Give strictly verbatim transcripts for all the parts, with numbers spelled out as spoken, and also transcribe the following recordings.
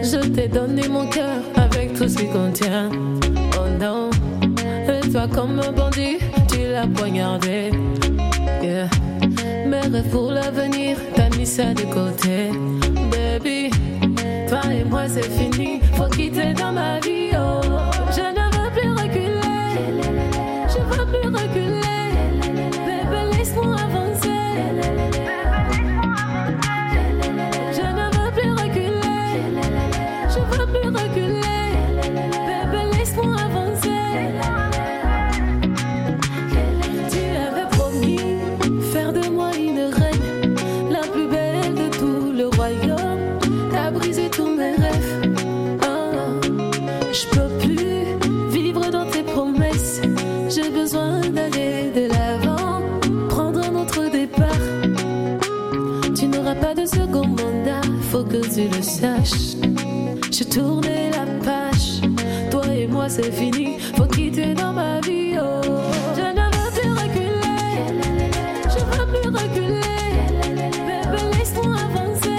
Je t'ai donné mon cœur avec tout ce qu'il contient. Oh non, et toi comme un bandit, tu l'as poignardé. Yeah. Mes rêves pour l'avenir, t'as mis ça de côté. Baby, toi et moi c'est fini, faut quitter dans ma vie. Oh, je ne veux plus reculer, je veux plus reculer. Baby, laisse-moi avancer. Je ne veux plus reculer, je veux plus reculer. Baby, laisse-moi avancer. Tu avais promis faire de moi une reine, la plus belle de tout le royaume. T'as brisé tous mes rêves. Oh, je peux plus vivre dans tes promesses. J'ai besoin d'aller de l'avant, prendre un autre départ. Tu n'auras pas de second mandat, faut que tu le saches. J'ai tourné la page, toi et moi c'est fini, faut quitter dans ma vie. Oh, je ne veux plus reculer, je veux plus reculer. Bébé, laisse-moi avancer.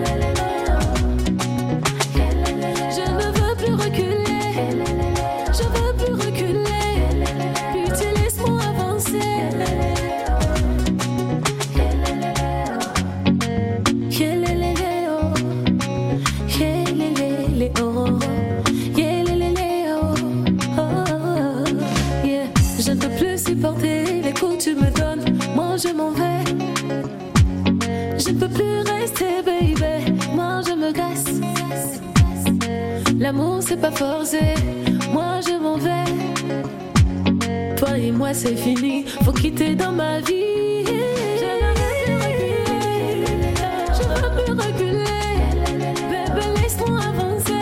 Je ne veux plus reculer, je veux plus reculer. Pitié, laisse-moi avancer. Yelelele, oh. Yelelele, oh. Yelelele, oh. Oh, yeah. Je ne peux plus supporter les coups que tu me donnes. Moi je m'en vais. Je ne peux plus rester, baby. Moi je me casse. L'amour c'est pas forcé. Moi je m'en vais. Toi et moi c'est fini. Faut quitter dans ma vie. Je ne veux plus reculer. Je veux plus reculer. Bébé, laisse-moi avancer.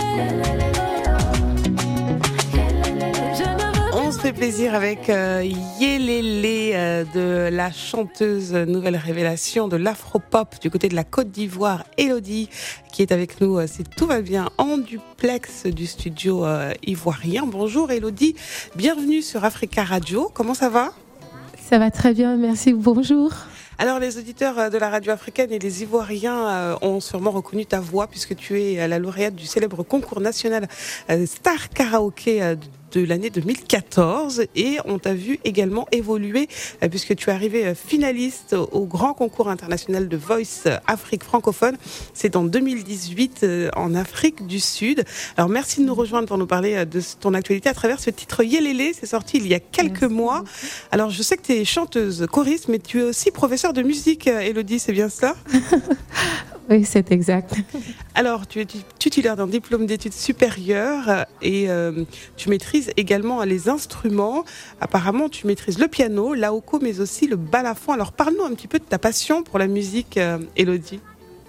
Je ne veux On se fait plaisir avec euh, Yelele euh, de la chanteuse nouvelle révélation de l'afropop du côté de la Côte d'Ivoire, Elodie, qui est avec nous, euh, si tout va bien, en duplex du studio euh, ivoirien. Bonjour Elodie, bienvenue sur Africa Radio, comment ça va ? Ça va très bien, merci, bonjour. Alors, les auditeurs de la radio africaine et les Ivoiriens euh, ont sûrement reconnu ta voix puisque tu es la lauréate du célèbre concours national euh, Star Karaoké euh, de l'année deux mille quatorze et on t'a vu également évoluer euh, puisque tu es arrivée euh, finaliste au grand concours international de Voice Afrique francophone. C'est en deux mille dix-huit euh, en Afrique du Sud. Alors, merci de nous rejoindre pour nous parler euh, de ton actualité à travers ce titre Yelele. C'est sorti il y a quelques merci. mois. Alors, je sais que tu es chanteuse, choriste, mais tu es aussi professeure de musique, Elodie, c'est bien cela ? Oui, c'est exact. Alors, tu es titulaire d'un diplôme d'études supérieures et euh, tu maîtrises également les instruments. Apparemment, tu maîtrises le piano, l'aoko, mais aussi le balafon. Alors, parle-nous un petit peu de ta passion pour la musique, euh, Elodie.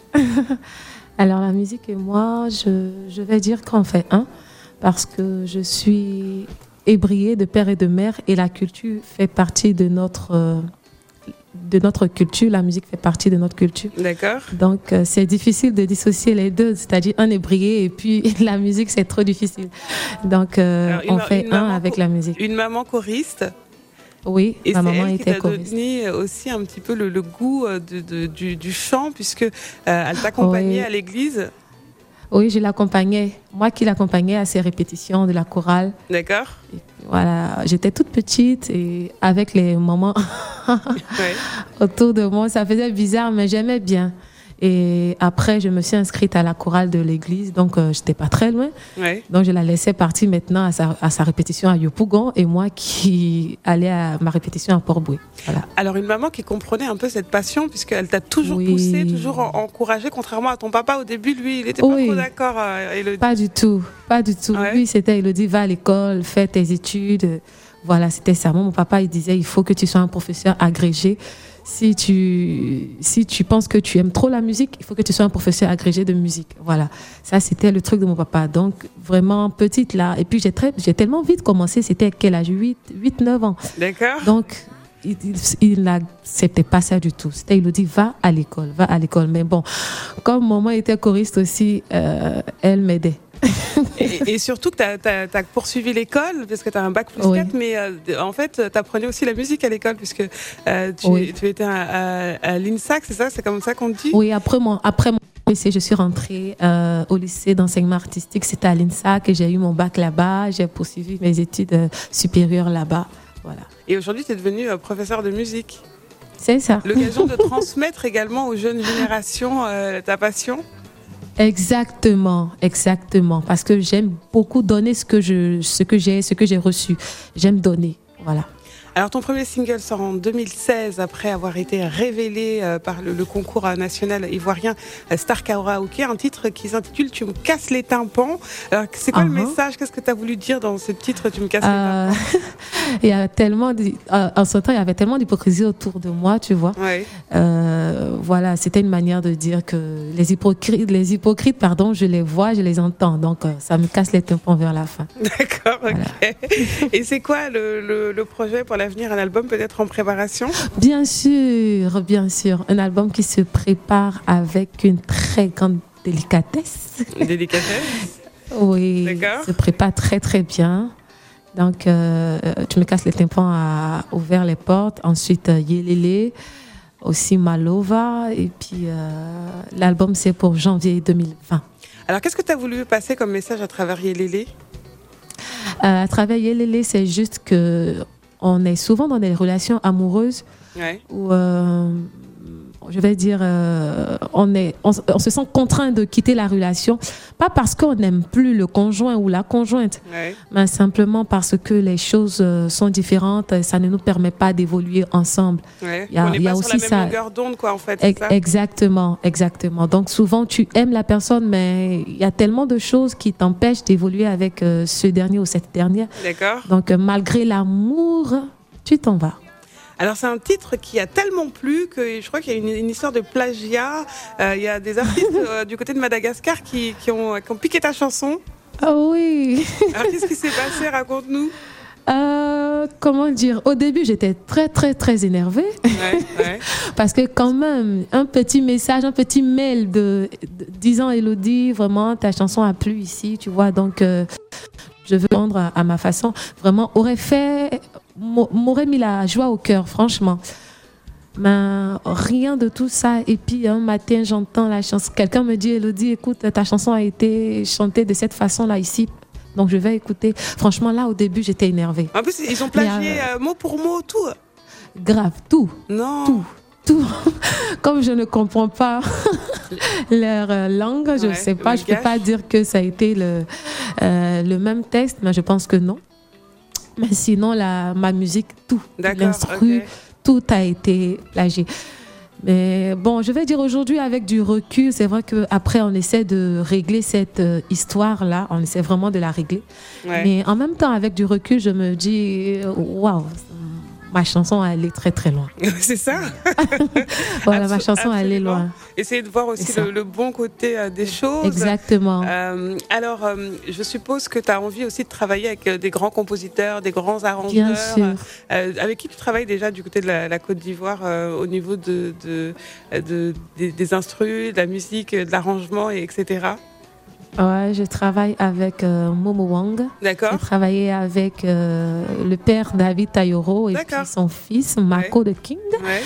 Alors, la musique et moi, je, je vais dire qu'on fait un, parce que je suis ébriée de père et de mère et la culture fait partie de notre... Euh, de notre culture, la musique fait partie de notre culture. D'accord. Donc, euh, c'est difficile de dissocier les deux, c'est-à-dire un ébrié et puis la musique, c'est trop difficile. Donc, euh, Alors, on ma- fait un avec la musique. Une maman choriste. Oui, et ma maman elle était qui choriste. t'a donné aussi un petit peu le, le goût de, de, du, du chant, puisque euh, elle t'accompagnait oui. à l'église. Oui, je l'accompagnais. Moi qui l'accompagnais à ses répétitions de la chorale. D'accord. Et voilà, j'étais toute petite et avec les mamans ouais. autour de moi, ça faisait bizarre, mais j'aimais bien. Et après, je me suis inscrite à la chorale de l'église, donc euh, j'étais pas très loin. Ouais. Donc je la laissais partir maintenant à sa, à sa répétition à Yopougon et moi qui allais à ma répétition à Port-Boué. Voilà. Alors une maman qui comprenait un peu cette passion, puisqu'elle t'a toujours oui. poussée, toujours encouragée, contrairement à ton papa au début, lui, il était oui. pas trop d'accord, euh, Elodie. Pas du tout, pas du tout. Ouais. Lui, c'était Elodie, va à l'école, fais tes études. Voilà, c'était ça. Moi, mon papa, il disait, il faut que tu sois un professeur agrégé. Si tu, si tu penses que tu aimes trop la musique, il faut que tu sois un professeur agrégé de musique. Voilà. Ça, c'était le truc de mon papa. Donc, vraiment petite là. Et puis, j'ai, très, j'ai tellement vite commencé. C'était à quel âge ? huit, neuf ans. D'accord. Donc, il, il, il n'acceptait pas ça du tout. C'était, il nous dit, va à l'école, va à l'école. Mais bon, comme maman était choriste aussi, euh, elle m'aidait. Et, et surtout que tu as poursuivi l'école, parce que tu as un bac plus oui. quatre, mais euh, en fait, tu apprenais aussi la musique à l'école, puisque euh, tu, oui. tu étais à, à, à l'INSAC, c'est ça? C'est comme ça qu'on dit? Oui, après mon, après mon lycée, je suis rentrée euh, au lycée d'enseignement artistique, c'était à l'INSAC, et j'ai eu mon bac là-bas, j'ai poursuivi mes études euh, supérieures là-bas. Voilà. Et aujourd'hui, tu es devenue euh, professeur de musique. C'est ça. L'occasion de transmettre également aux jeunes générations euh, ta passion? Exactement, exactement. Parce que j'aime beaucoup donner ce que je, ce que j'ai, ce que j'ai reçu. J'aime donner, voilà. Alors ton premier single sort en deux mille seize après avoir été révélé euh, par le, le concours national ivoirien euh, Star Karaoké, un titre qui s'intitule Tu me casses les tympans. Alors c'est quoi uh-huh. le message? Qu'est-ce que tu as voulu dire dans ce titre Tu me casses euh, les tympans? Il y a tellement de, euh, en ce temps il y avait tellement d'hypocrisie autour de moi, tu vois. Ouais. Euh, voilà, c'était une manière de dire que les hypocrites, les hypocrites, pardon, je les vois, je les entends. Donc euh, ça me casse les tympans vers la fin. D'accord, ok. Voilà. Et c'est quoi le, le, le projet pour l'avenir, un album peut-être en préparation? Bien sûr, bien sûr. Un album qui se prépare avec une très grande délicatesse. Délicatesse? Oui, d'accord. Se prépare très très bien. Donc, euh, Tu me casses les tympans a ouvert les portes. Ensuite, euh, Yelele, aussi Malova. Et puis, euh, l'album, c'est pour janvier deux mille vingt. Alors, qu'est-ce que tu as voulu passer comme message à travers Yelele? euh, À travers Yelele, c'est juste que on est souvent dans des relations amoureuses ouais. où, euh, je vais dire, euh, on, est, on, on se sent contraint de quitter la relation, pas parce qu'on n'aime plus le conjoint ou la conjointe, ouais. mais simplement parce que les choses sont différentes, et ça ne nous permet pas d'évoluer ensemble. Ouais. Il y a, on n'est il y a pas aussi sur la même ça. longueur d'onde, quoi, en fait. C'est ça exactement, exactement. Donc souvent, tu aimes la personne, mais il y a tellement de choses qui t'empêchent d'évoluer avec euh, ce dernier ou cette dernière. D'accord. Donc euh, malgré l'amour, tu t'en vas. Alors c'est un titre qui a tellement plu que je crois qu'il y a une, une histoire de plagiat. Euh, il y a des artistes euh, du côté de Madagascar qui, qui, ont, qui ont piqué ta chanson. Ah oui. Alors qu'est-ce qui s'est passé? Raconte-nous. Euh, comment dire? Au début, j'étais très, très, très énervée. Ouais, ouais. Parce que quand même, un petit message, un petit mail de, de disant Elodie, vraiment, ta chanson a plu ici, tu vois. Donc, euh, je veux rendre à, à ma façon. Vraiment, aurait fait, m'aurait mis la joie au cœur, franchement. Mais rien de tout ça. Et puis, un matin, j'entends la chanson. Quelqu'un me dit, Elodie, écoute, ta chanson a été chantée de cette façon-là ici. Donc, je vais écouter. Franchement, là, au début, j'étais énervée. En plus, ils ont plagié euh, mot pour mot, tout. Grave, tout. Non. Tout. Tout. Comme je ne comprends pas leur euh, langue, je ne ouais, sais pas, je ne peux pas dire que ça a été le, euh, le même texte, mais je pense que non. Mais sinon, la, ma musique, tout. L'instru, okay. Tout a été plagié. Mais bon, je vais dire aujourd'hui avec du recul, c'est vrai qu'après on essaie de régler cette euh, histoire-là, on essaie vraiment de la régler. Ouais. Mais en même temps, avec du recul, je me dis, waouh, ma chanson elle est très très loin. C'est ça. Voilà, ma chanson elle est loin. Essayez de voir aussi le, le bon côté euh, des choses. Exactement. Euh, alors, euh, je suppose que tu as envie aussi de travailler avec euh, des grands compositeurs, des grands arrangeurs. Bien sûr. Euh, avec qui tu travailles déjà du côté de la, la Côte d'Ivoire euh, au niveau de, de, de, de, des, des instrus, de la musique, de l'arrangement, et etc. Ouais, je travaille avec euh, Momo Wang. D'accord. J'ai travaillé avec euh, le père David Tayoro et puis son fils Mako ouais. de King. Ouais.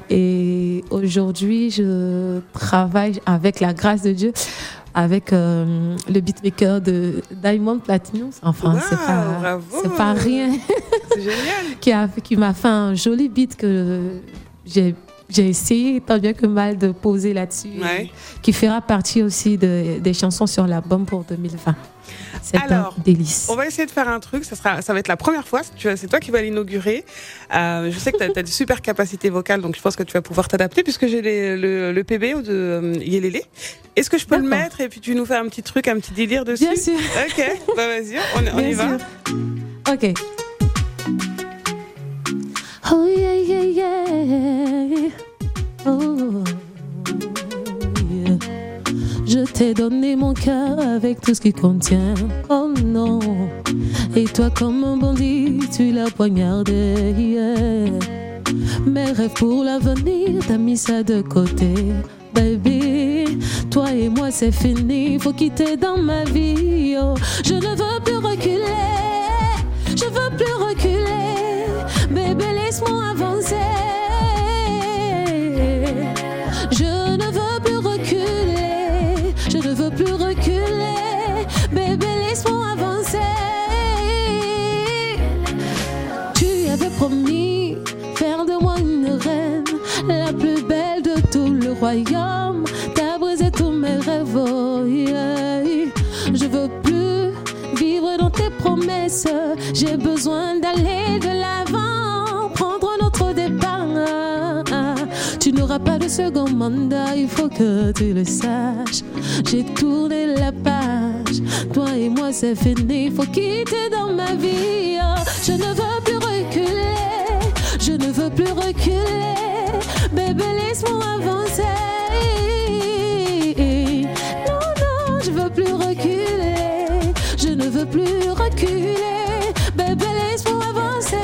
Et aujourd'hui, je travaille avec la grâce de Dieu avec euh, le beatmaker de Diamond Platinum. Enfin, wow, c'est pas, bravo. c'est pas rien. C'est génial. qui a qui m'a fait un joli beat que j'ai J'ai essayé tant bien que mal de poser là-dessus, ouais. qui fera partie aussi de, des chansons sur l'album pour deux mille vingt. C'est Alors, un délice. On va essayer de faire un truc, ça, sera, ça va être la première fois, c'est toi qui vas l'inaugurer. Euh, je sais que tu as, as de super capacités vocales, donc je pense que tu vas pouvoir t'adapter, puisque j'ai les, le, le P B de euh, Yelele. Est-ce que je peux D'accord. le mettre et puis tu nous fais un petit truc, un petit délire dessus? Bien sûr. Ok, bah vas-y, on, on y va. Ok. Oh yeah, yeah, yeah. Oh, yeah. Je t'ai donné mon cœur avec tout ce qu'il contient. Oh non. Et toi, comme un bandit, tu l'as poignardé. Yeah. Mes rêves pour l'avenir, t'as mis ça de côté. Baby, Toi et moi c'est fini, faut quitter dans ma vie. Oh, je ne veux plus reculer, je veux plus reculer. Bébé, laisse-moi avancer. Je ne veux plus reculer, je ne veux plus reculer. Bébé, laisse-moi avancer. Tu avais promis faire de moi une reine, la plus belle de tout le royaume. T'as brisé tous mes rêves, oh yeah. Je veux plus vivre dans tes promesses. J'ai besoin d'aller de l'avant, prendre notre départ. Tu n'auras pas de second mandat, il faut que tu le saches. J'ai tourné la page, toi et moi c'est fini, faut quitter dans ma vie. Je ne veux plus reculer, je ne veux plus reculer. Bébé, laisse-moi avancer. Non, non, je veux plus reculer, je ne veux plus reculer. Bébé, laisse-moi avancer.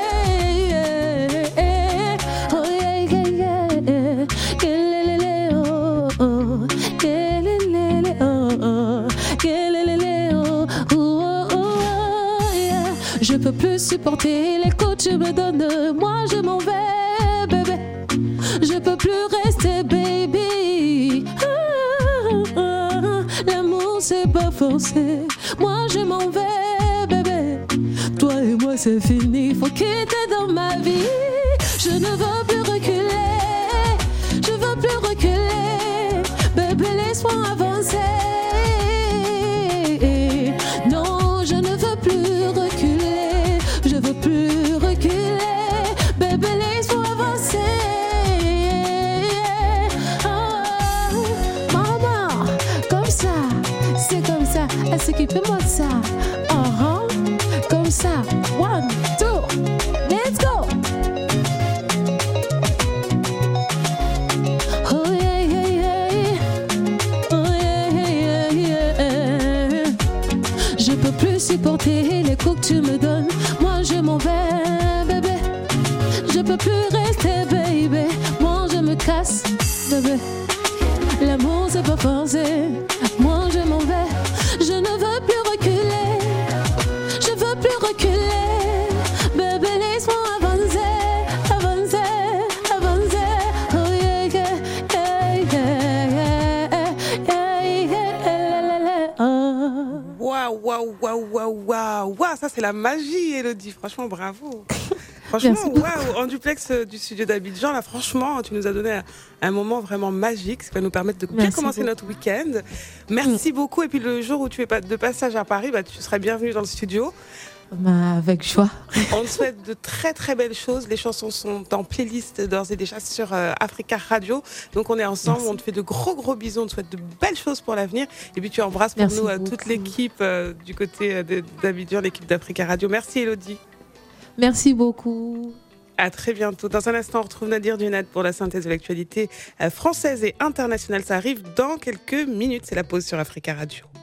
Oh yeah, yeah, yeah. Kelelele, oh, oh. Kelelele, oh, oh. Kelelele, oh, oh, oh, yeah. Je peux plus supporter les coups que tu me donnes. Moi je m'en vais, bébé. Je peux plus rester, baby. Ah, ah, ah. L'amour c'est pas forcé. Moi je m'en vais, bébé. Toi et moi c'est fini, faut quitter dans ma vie. Je ne veux plus reculer, je veux plus reculer. Bébé, laisse-moi avancer. Non, je ne veux plus reculer, je veux plus reculer. Bébé, laisse-moi avancer. Oh, maman, comme ça, c'est comme ça. Est-ce qu'il peut moi ça? Uh-huh. Comme ça, one, two, let's go. Oh yeah, yeah, yeah. Oh yeah, yeah, yeah, yeah. Je peux plus supporter les coups que tu me donnes. Moi je m'en vais, bébé. Je peux plus rester, baby. Moi je me casse, bébé. L'amour c'est pas forcé. Moi je m'en vais. Je ne veux plus reculer, je veux plus reculer. Bébé, laisse-moi avancer, avancer, avancer. Oh yeah, yeah, yeah, yeah, yeah, yeah, la, la, la, oh. Waouh, waouh, waouh, waouh, waouh, waouh, ça c'est la magie, Elodie. Franchement, bravo. Franchement, waouh, en duplex du studio d'Abidjan, là, franchement, tu nous as donné un, un moment vraiment magique, ce qui va nous permettre de bien Merci commencer beaucoup. notre week-end. Merci mmh. beaucoup. Et puis le jour où tu es de passage à Paris, bah, tu seras bienvenue dans le studio. Bah, avec joie. On te souhaite de très très belles choses. Les chansons sont en playlist d'ores et déjà sur euh, Africa Radio. Donc on est ensemble, Merci. on te fait de gros gros bisous, on te souhaite de belles choses pour l'avenir. Et puis tu embrasses pour Merci nous euh, toute l'équipe euh, du côté euh, d'Abidjan, l'équipe d'Africa Radio. Merci Elodie. Merci beaucoup. À très bientôt. Dans un instant, on retrouve Nadir Djenad pour la synthèse de l'actualité française et internationale. Ça arrive dans quelques minutes. C'est la pause sur Africa Radio.